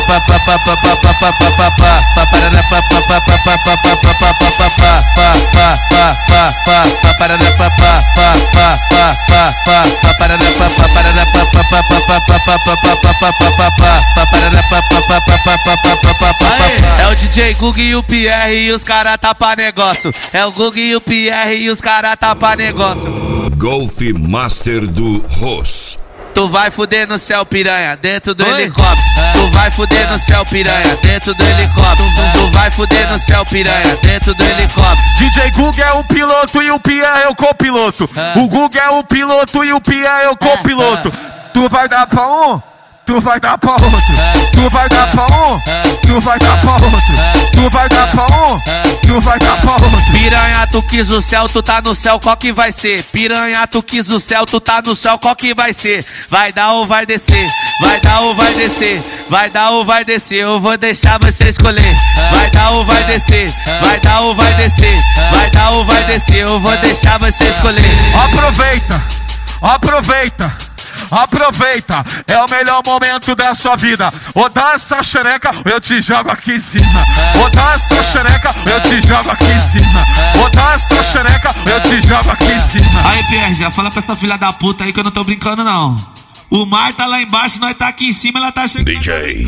É o DJ Gug e o Pierre e os cara tá pra negócio. É o Gug e o Pierre e os cara tá pra negócio. Golf Master do Ross. Tu vai fuder no céu, piranha, dentro do helicóptero. Tu vai fuder no céu, piranha, dentro do helicóptero. Tu vai fuder no céu, piranha, dentro do helicóptero. DJ Gug é o piloto e o Pierre é o copiloto. O Gug é o piloto e o Pierre é o copiloto. Tu vai dar pra um, tu vai dar pra outro. Tu vai dar pra um, tu vai dar pra outro. Tu vai dar pra um, tu vai dar pra outro. Piranha, tu quis o céu, tu tá no céu, qual que vai ser? Piranha, tu quis o céu, tu tá no céu, qual que vai ser? Vai dar ou vai descer? Vai dar ou vai descer? Vai dar ou vai descer? Eu vou deixar você escolher. Vai dar ou vai descer? Vai dar ou vai descer? Vai dar ou vai descer? Eu vou deixar você escolher. Aproveita, aproveita. Aproveita, é o melhor momento da sua vida. Ou dá essa xereca, eu te jogo aqui em cima. Ou dá essa xereca, eu te jogo aqui em cima. Ou dá essa xereca, eu te jogo aqui em cima. Aí, Pierre, já fala pra essa filha da puta aí que eu não tô brincando, não. O mar tá lá embaixo, nós tá aqui em cima, ela tá chegando. DJ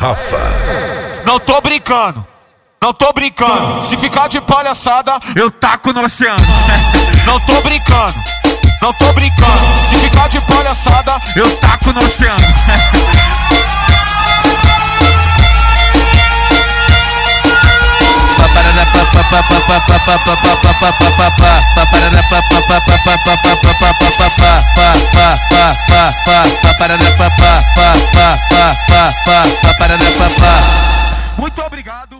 Rafa. Não tô brincando, não tô brincando. Se ficar de palhaçada, eu taco no oceano. Não tô brincando, não tô brincando. Se ficar de palhaçada, eu taco no oceano. Muito obrigado.